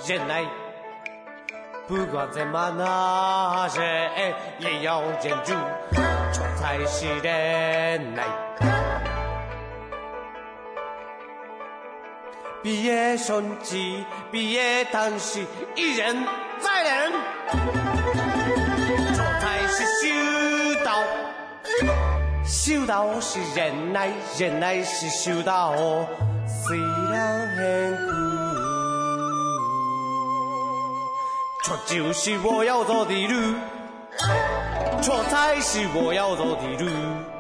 忍耐，不管怎么拿着，也要忍住，这才是忍耐。毕业升级，毕业叹息，一忍再忍，这才是修道。修道是忍耐，忍耐是修道，虽然很苦，这就是我要走的路，这才是我要走的路。